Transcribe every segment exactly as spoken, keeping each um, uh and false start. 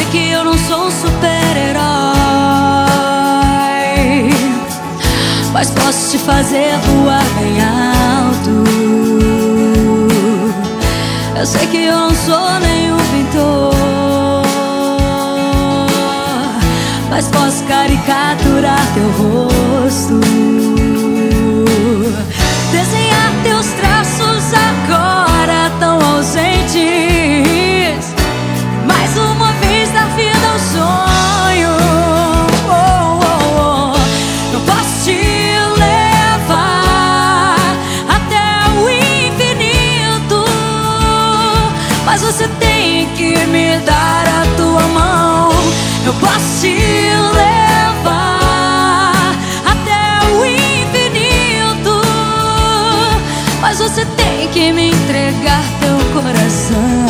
sei que eu não sou um super-herói, mas posso te fazer voar bem alto. Eu sei que eu não sou nenhum pintor, mas posso caricaturar teu rosto, desenhar teus traços agora tão ausentes, mais uma vez dar vida ao sonho. Oh, oh, oh. Eu posso te levar até o infinito, mas você tem que me dar a tua mão. Eu posso te levar até o infinito, mas você tem que me entregar teu coração.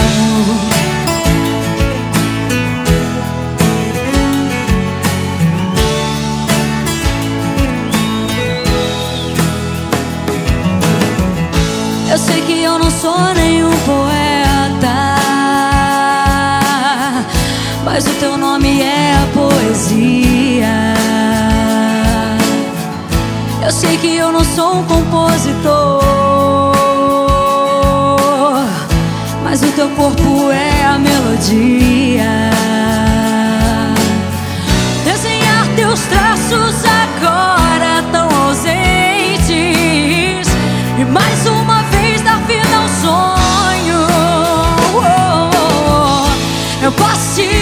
Eu sei que eu não sou nenhum poeta, mas o teu nome é a poesia. Eu sei que eu não sou um compositor, mas o teu corpo é a melodia. Desenhar teus traços agora tão ausentes, e mais uma vez dar vida ao sonho. Oh, oh, oh. Eu posso te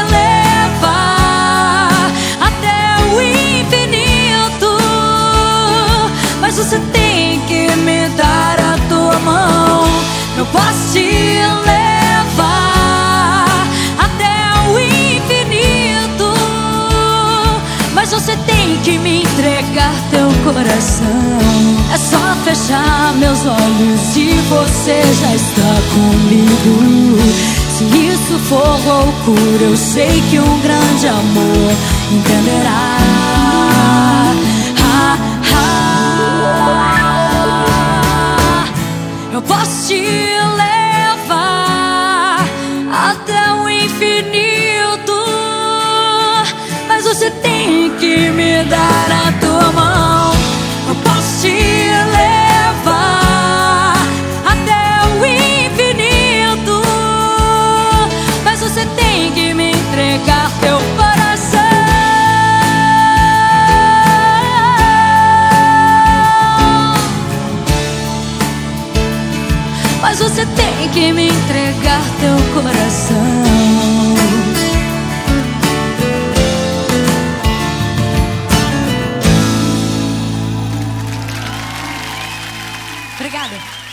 levar até o infinito, mas você tem que me dar a tua mão. Eu posso te levar até o infinito, mas você tem que me entregar teu coração. É só fechar meus olhos e você já está comigo. Se isso for loucura, eu sei que um grande amor entenderá. Ah, ah. Eu posso te levar até o infinito, mas você tem que me dar a tua mão. Eu posso te levar até o infinito, mas você tem que me entregar teu coração. Mas você tem que me entregar teu coração. Obrigada.